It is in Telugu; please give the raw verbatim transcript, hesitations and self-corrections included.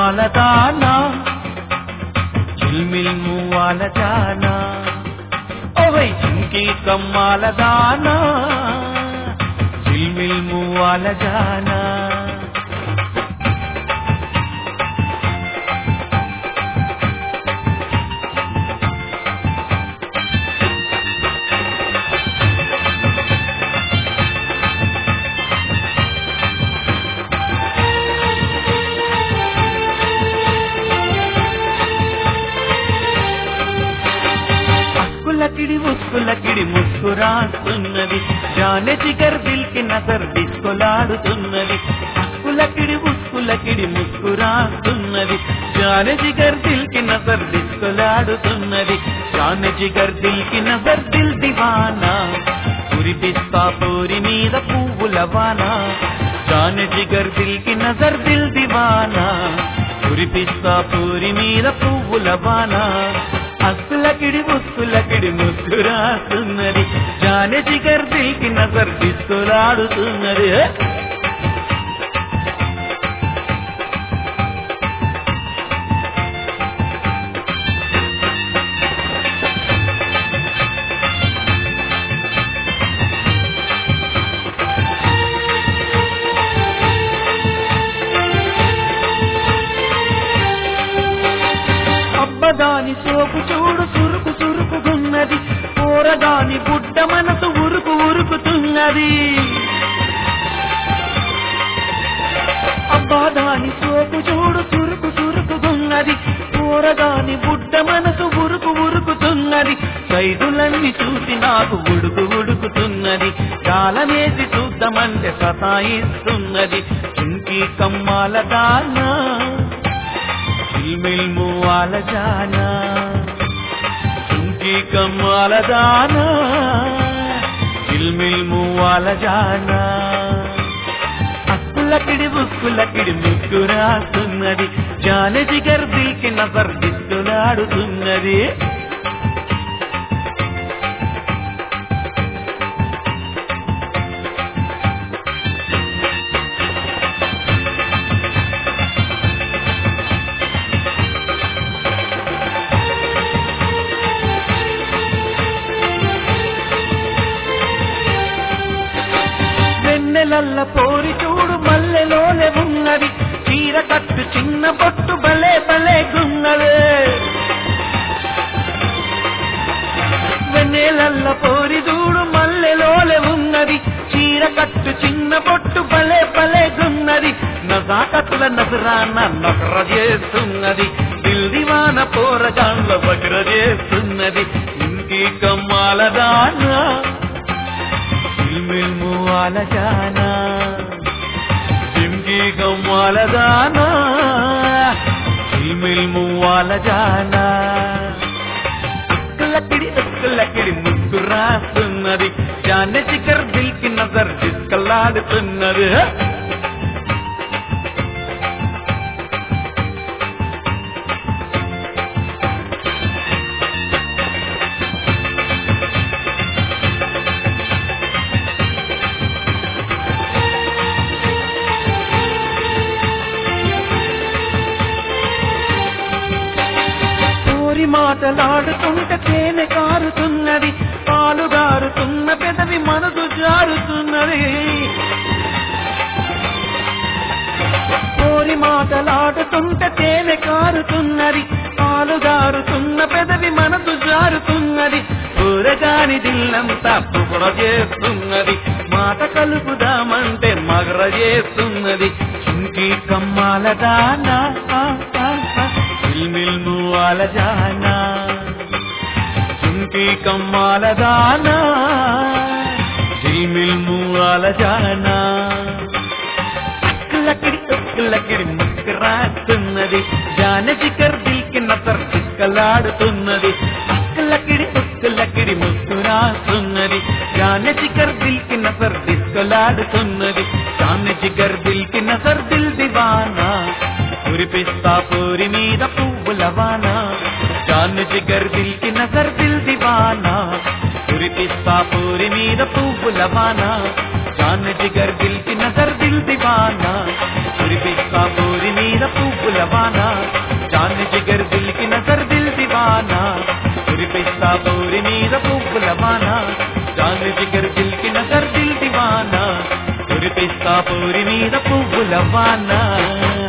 కమ్మాల దానా చిల్మిల్ మువ్వాల జానా ఓవై జింకి కమ్మాల దానా చిల్మిల్ మువ్వాల జానా लकड़ी मुस्कुलकड़ी मुस्कुरास्तुन्नदी जाने जिगर दिल की नजर डिस्कोलाडुतुन्नदी मुस्कुलकड़ी मुस्कुलकड़ी मुस्कुरास्तुन्नदी जाने जिगर दिल की नजर डिस्कोलाडुतुन्नदी जाने जिगर दिल की नजर दिल दीवाना कुरिपिस्ता पोरी मीद पुव्वुल वाना जाने जिगर दिल की नजर दिल दीवाना कुरिपिस्ता पोरी मीद पुव्वुल वाना अक्लकड़ी मुस्कुलकड़ी मुस्कुरास्तुन्नदी जाने जिगर दिल की नजर डिस्कोलाडुतुन्नदी దాని సోపు చూడు సురుకు సురుకున్నది పోరదాని బుడ్డ మనసు ఉరుకు ఉరుకుతున్నది అబ్బా దాని సోపు చూడు సురుకు సురుకున్నది పోరదాని బుడ్డ మనసు ఉరుకు ఉరుకుతున్నది సైదులన్నీ చూసి నాకు ఉడుకు ఉడుకుతున్నది కాలమేసి చూద్దామంటే సతాయిస్తున్నది చింకి కమ్మాల దానా చిల్మిల్ మువ్వాల జానా చుంకి కమ్మాల దానా చిల్మిల్ మువ్వాల జానా అక్కులకిడి బుక్కులకిడి ముగ్గురాస్తున్నది జానే జిగర్ దిల్ కి నజర్ డిస్కులాడుతున్నది వెన్నెలల్ల పోరి చూడు మల్లెలోనే ఉన్నది చీర కట్టు చిన్న బొట్టు భలే భలే గున్నదే వెన్నెలల్ల పోరి చూడు మల్లెలోనే ఉన్నది చీర కట్టు చిన్న బొట్టు భలే భలే గున్నది నజాకత్ల నజరాన నకర చేస్తున్నది దిల్ దివాన పోరగాండ్ల బకర చేస్తున్నది ఇంకి కమ్మాల దానా చిల్మిల్ మువ్వాల జానా జింకి కమ్మాల దానా చిల్మిల్ మువ్వాల జానా అక్కులకిడి అక్కులకిడి ముగ్గురాస్తున్నది జానే జిగర్ దిల్ కి నజర్ డిస్కలాడుతున్నది మాటలాడుతుంటే తేనె కారుతున్నది పాలు గారుతున్న పెదవి మనసు జారుతున్నది కోరి మాటలాడుతుంటే తేనె కారుతున్నది పాలు గారుతున్న పెదవి మనసు జారుతున్నది ఊరగాని దిల్లంతా పుగర చేస్తున్నది మాట కలుపుదామంటే మగర చేస్తున్నది చుంకి కమ్మాల దానా చిల్మిల్ మువ్వాల జానా చుంకి కమ్మాల దానా చిల్మిల్ మువ్వాల జానా అక్కులకిడి అక్కులకిడి ముక్కురాస్తున్నది జానే జిగర్ దిల్ కి నజర్ డిస్కలాడుతున్నది అక్కులకిడి అక్కులకిడి ముక్కురాస్తున్నది జానే జిగర్ దిల్ కి నజర్ డిస్కలాడుతున్నది జానే జిగర్ దిల్ కి నజర్ దిల్ దివానా కురిపిస్తా పూరి మీద పువ్వుల వానా జాన్ జిగర్ దిల్ కి నజర్ దిల్ దివానా కురిపిస్తా పూరి మీద పువ్వుల వానా జాన్ జిగర్ దిల్ కి నజర్ దిల్ దివానా కురిపిస్తా పూరి మీద మీద పువ్వుల వాన జాన్ జిగర్ దిల్ కి నజర్ దిల్ దివానా కురిపిస్తా పోరి మీద పువ్వుల వాన జాన్ జిగర్ దిల్ కి నజర్ దిల్ దివానా కురిపిస్తా పోరి మీద పువ్వుల వాన